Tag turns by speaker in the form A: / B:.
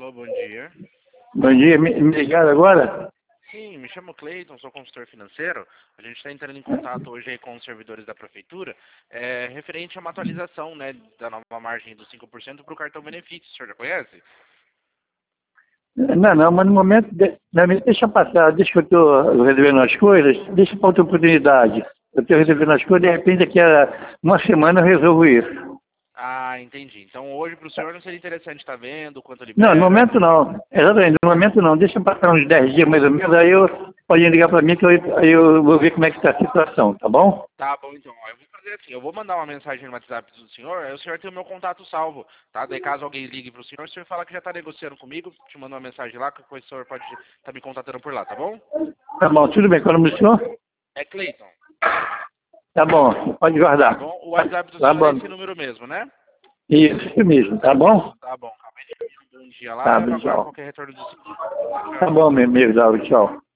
A: Alô, bom dia.
B: Bom dia, me ligaram agora?
A: Sim, me chamo Cleiton, sou consultor financeiro. A gente está entrando em contato hoje aí com os servidores da prefeitura, referente a uma atualização, né, da nova margem dos 5% para o cartão benefício. O senhor já conhece?
B: Não, mas no momento, deixa passar, deixa que eu estou resolvendo as coisas, deixa para outra oportunidade. Eu estou resolvendo as coisas, de repente daqui a uma semana eu resolvo isso.
A: Ah, entendi. Então hoje para o senhor não seria interessante estar vendo quanto
B: Não, no
A: libera?
B: momento não. Exatamente, no momento não. Deixa passar uns 10 dias mais ou menos, aí eu pode ligar para mim que aí eu vou ver como é que está a situação, tá bom?
A: Tá bom, então. Ó, eu vou fazer assim, eu vou mandar uma mensagem no WhatsApp do senhor, aí o senhor tem o meu contato salvo, tá? Daí caso alguém ligue para o senhor fala que já está negociando comigo, te manda uma mensagem lá, que o senhor pode estar me contatando por lá, tá bom?
B: Tá bom, tudo bem. Qual é o nome do senhor?
A: É Cleiton.
B: Tá bom, pode
A: Tá
B: guardar.
A: bom? O WhatsApp do
B: Tá
A: senhor é
B: bom.
A: esse número mesmo, né?
B: Isso mesmo, tá bom?
A: Tá bom. Acabei de enviar um bom dia lá
B: Tá,
A: e eu aguardo
B: tchau.
A: qualquer retorno do senhor.
B: Tá
A: Tchau.
B: bom, meu amigo, tchau.